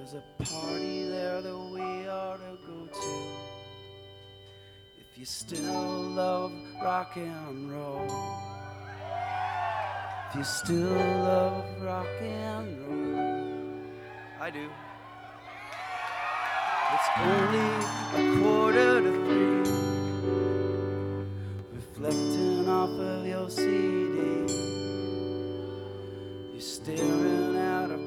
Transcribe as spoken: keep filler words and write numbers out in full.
There's a party there that we ought to go to. If you still love rock and roll, if you still love rock and roll, I do. It's only a quarter to three, reflecting off of your C D. You're staring